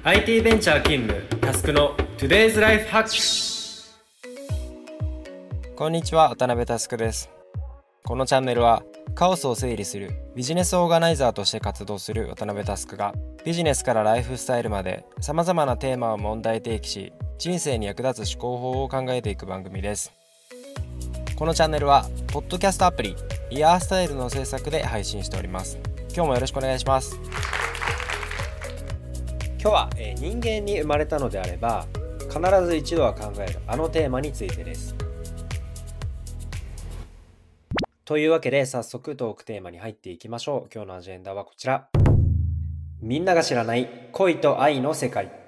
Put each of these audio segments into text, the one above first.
IT ベンチャー勤務タスクの Today's Life Hack。 こんにちは、渡辺タスクです。このチャンネルはカオスを整理するビジネスオーガナイザーとして活動する渡辺タスクがビジネスからライフスタイルまで様々なテーマを問題提起し、人生に役立つ思考法を考えていく番組です。このチャンネルはポッドキャストアプリイヤースタイルの制作で配信しております。今日もよろしくお願いします。 今日は、人間に生まれたのであれば必ず一度は考えるあのテーマについてです。というわけで早速トークテーマに入っていきましょう。今日のアジェンダはこちら。みんなが知らない恋と愛の世界。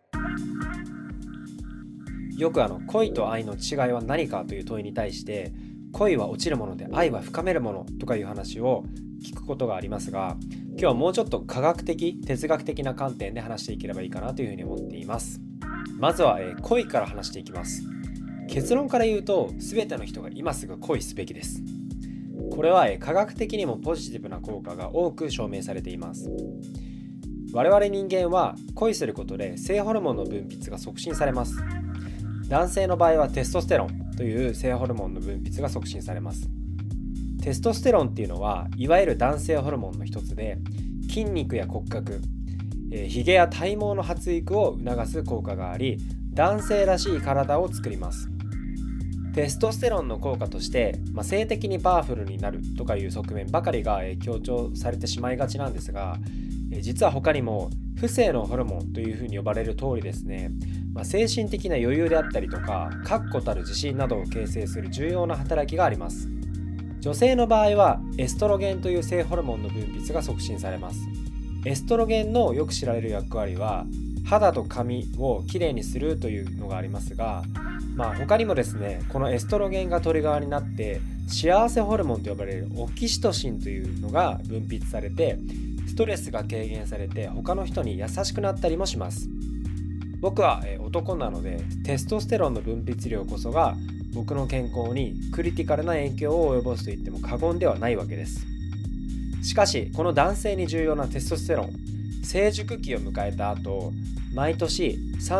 よく恋と愛の違いは何かという問いに対して、恋は落ちるもので愛は深めるものとかいう話を聞くことがありますが、今日はもうちょっと科学的哲学的な観点で話していければいいかなというふうに思っています。まずは恋から話していきます。結論から言うと、全ての人が今すぐ恋すべきです。これは科学的にもポジティブな効果が多く証明されています。我々人間は恋することで性ホルモンの分泌が促進されます。男性の場合はテストステロンという性ホルモンの分泌が促進されます。テストステロンっていうのはいわゆる男性ホルモンの一つで、筋肉や骨格、ヒゲや体毛の発育を促す効果があり、男性らしい体を作ります。テストステロンの効果として、性的にパワフルになるとかいう側面ばかりが強調されてしまいがちなんですが、実は他にも不正のホルモンというふうに呼ばれる通りですね、精神的な余裕であったりとか確固たる自信などを形成する重要な働きがあります。女性の場合はエストロゲンという性ホルモンの分泌が促進されます。エストロゲンのよく知られる役割は肌と髪をきれいにするというのがありますが、他にもですね、このエストロゲンがトリガーになって幸せホルモンと呼ばれるオキシトシンというのが分泌されて、ストレスが軽減されて他の人に優しくなったりもします。僕は男なのでテストステロンの分泌量こそが僕の健康にクリティカルな影響を及ぼすと言っても過言ではないわけです。しかしこの男性に重要なテストステロン、成熟期を迎えた後、毎年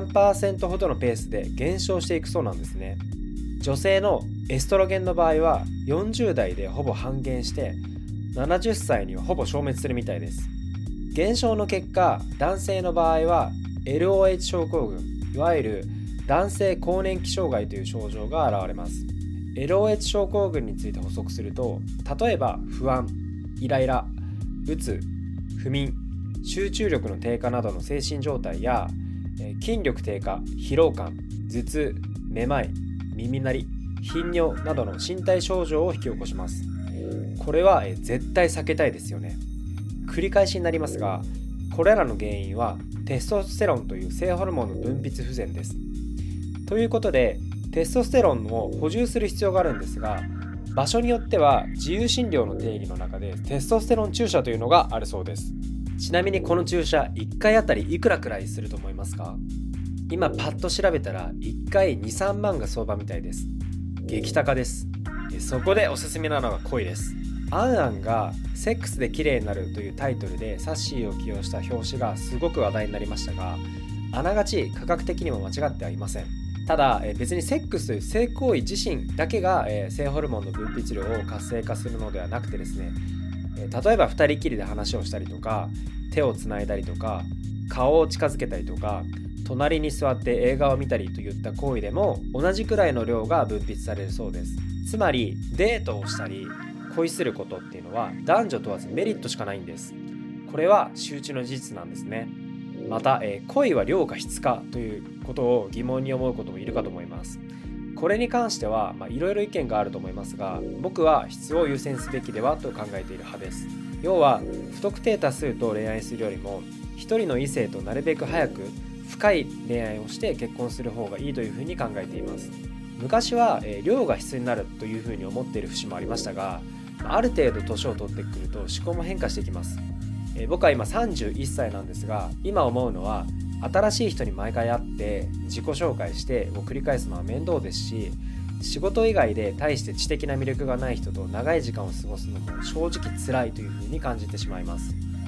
3% ほどのペースで減少していくそうなんですね。女性のエストロゲンの場合は40代でほぼ半減して70歳にはほぼ消滅するみたいです。減少の結果、男性の場合は LOH 症候群、いわゆる男性更年期障害という症状が現れます。 LOH 症候群について補足すると、例えば不安、イライラ、うつ、不眠、集中力の低下などの精神状態や、筋力低下、疲労感、頭痛、めまい、耳鳴り、頻尿などの身体症状を引き起こします。これは絶対避けたいですよね。繰り返しになりますが、これらの原因はテストステロンという性ホルモンの分泌不全です。ということで、テストステロンを補充する必要があるんですが、場所によっては自由診療の定義の中でテストステロン注射というのがあるそうです。ちなみにこの注射1回あたりいくらくらいすると思いますか？今パッと調べたら1回 2,3 万が相場みたいです。激高です。そこでおすすめなのが恋です。アンアンがセックスで綺麗になるというタイトルでサッシーを起用した表紙がすごく話題になりましたが、あながち科学的にも間違ってはいません。ただ別にセックスという性行為自身だけが性ホルモンの分泌量を活性化するのではなくてですね、例えば二人きりで話をしたりとか、手をつないだりとか、顔を近づけたりとか、隣に座って映画を見たりといった行為でも同じくらいの量が分泌されるそうです。つまりデートをしたり恋することっていうのは男女問わずメリットしかないんです。これは周知の事実なんですね。また、恋は量か質かということを疑問に思うこともいるかと思います。これに関してはいろいろ意見があると思いますが、僕は質を優先すべきではと考えている派です。要は不特定多数と恋愛するよりも、一人の異性となるべく早く深い恋愛をして結婚する方がいいというふうに考えています。昔は量が必須になるというふうに思っている節もありましたが、ある程度年を取ってくると思考も変化してきます。僕は今31歳なんですが、今思うのは新しい人に毎回会って自己紹介してを繰り返すのは面倒ですし、仕事以外で大して知的な魅力がない人と長い時間を過ごすのも正直辛いというふうに感じてしまいます。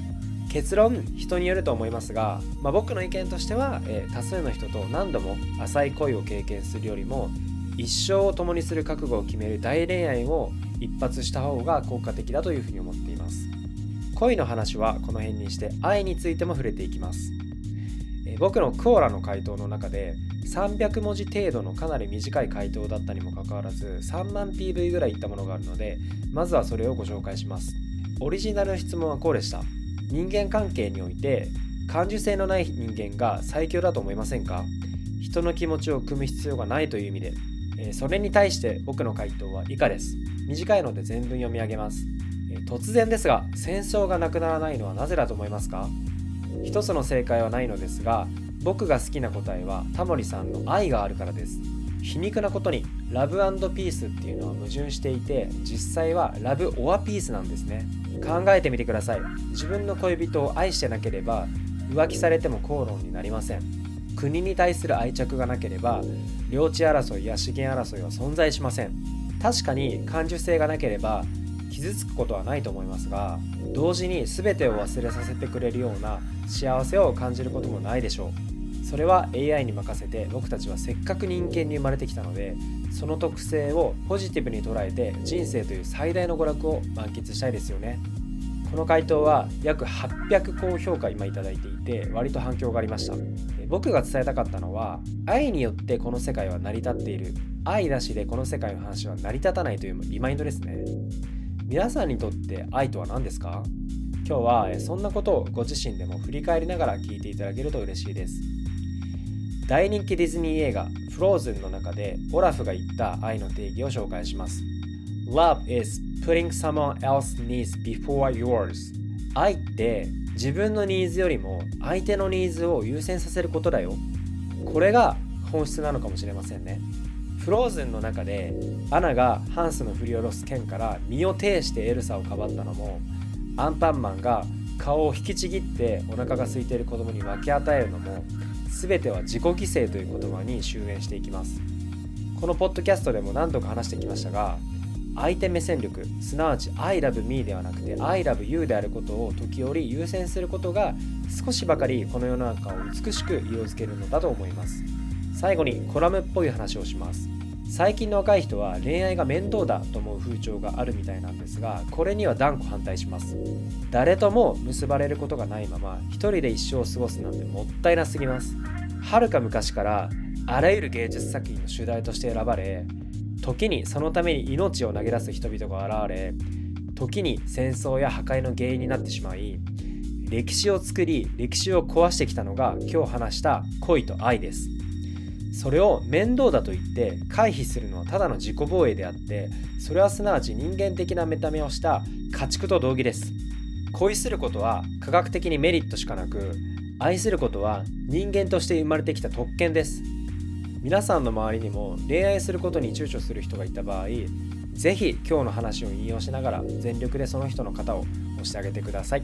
結論、人によると思いますが、僕の意見としては、多数の人と何度も浅い恋を経験するよりも一生を共にする覚悟を決める大恋愛を一発した方が効果的だというふうに思っています。恋の話はこの辺にして、愛についても触れていきます。僕のクオラの回答の中で300文字程度のかなり短い回答だったにもかかわらず3万 PV ぐらいいったものがあるので、まずはそれをご紹介します。オリジナルの質問はこうでした。人間関係において感受性のない人間が最強だと思いませんか？人の気持ちを汲む必要がないという意味で。それに対して僕の回答は以下です。短いので全文読み上げます。突然ですが、戦争がなくならないのはなぜだと思いますか？一つの正解はないのですが、僕が好きな答えはタモリさんの愛があるからです。皮肉なことにラブ&ピースっていうのは矛盾していて、実際はラブオアピースなんですね。考えてみてください。自分の恋人を愛してなければ浮気されても口論になりません。国に対する愛着がなければ領地争いや資源争いは存在しません。確かに感受性がなければ傷つくことはないと思いますが、同時に全てを忘れさせてくれるような幸せを感じることもないでしょう。それは AI に任せて、僕たちはせっかく人間に生まれてきたので、その特性をポジティブに捉えて人生という最大の娯楽を満喫したいですよね。この回答は約800高評価今いただいていて、割と反響がありました。僕が伝えたかったのは、愛によってこの世界は成り立っている、愛なしでこの世界の話は成り立たないというリマインドですね。皆さんにとって愛とは何ですか？今日はそんなことをご自身でも振り返りながら聞いていただけると嬉しいです。大人気ディズニー映画フローズンの中でオラフが言った愛の定義を紹介します。 Love is putting someone else's needs before yours。 愛って自分のニーズよりも相手のニーズを優先させることだよ。これが本質なのかもしれませんね。フローズンの中でアナがハンスの振り下ろす剣から身を挺してエルサをかばったのも、アンパンマンが顔を引きちぎってお腹が空いている子供に分け与えるのも、全ては自己犠牲という言葉に終焉していきます。このポッドキャストでも何度か話してきましたが、相手目線力、すなわち I love me ではなくて I love you であることを時折優先することが、少しばかりこの世の中を美しく色づけるのだと思います。最後にコラムっぽい話をします。最近の若い人は恋愛が面倒だと思う風潮があるみたいなんですが、これには断固反対します。誰とも結ばれることがないまま一人で一生を過ごすなんてもったいなすぎます。はるか昔からあらゆる芸術作品の主題として選ばれ、時にそのために命を投げ出す人々が現れ、時に戦争や破壊の原因になってしまい、歴史を作り歴史を壊してきたのが今日話した恋と愛です。それを面倒だと言って回避するのはただの自己防衛であって、それはすなわち人間的な見た目をした家畜と同義です。恋することは科学的にメリットしかなく、愛することは人間として生まれてきた特権です。皆さんの周りにも恋愛することに躊躇する人がいた場合、ぜひ今日の話を引用しながら全力でその人の肩を押してあげてください。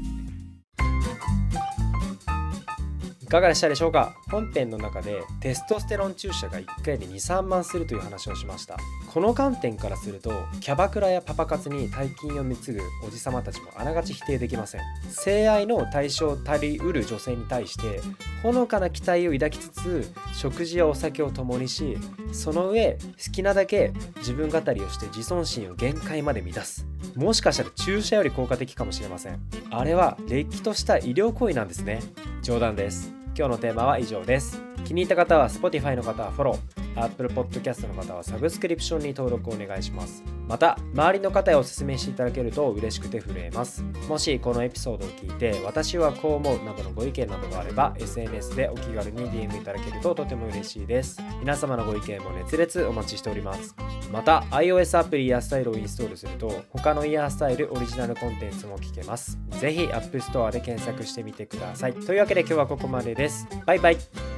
いかがでしたでしょうか。本編の中でテストステロン注射が1回で 2,3 万するという話をしました。この観点からすると、キャバクラやパパ活に大金を貢ぐおじさまたちもあながち否定できません。性愛の対象たりうる女性に対してほのかな期待を抱きつつ、食事やお酒を共にし、その上好きなだけ自分語りをして自尊心を限界まで満たす。もしかしたら注射より効果的かもしれません。あれはれっきとした医療行為なんですね。冗談です。今日のテーマは以上です。気に入った方は Spotify の方はフォロー、Apple Podcast の方はサブスクリプションに登録お願いします。また周りの方へお勧めしていただけると嬉しくて震えます。もしこのエピソードを聞いて私はこう思うなどのご意見などがあれば SNS でお気軽に DM いただけるととても嬉しいです。皆様のご意見も熱烈お待ちしております。また iOS アプリイヤースタイルをインストールすると他のイヤースタイルオリジナルコンテンツも聞けます。ぜひ App Store で検索してみてください。というわけで今日はここまでです。バイバイ。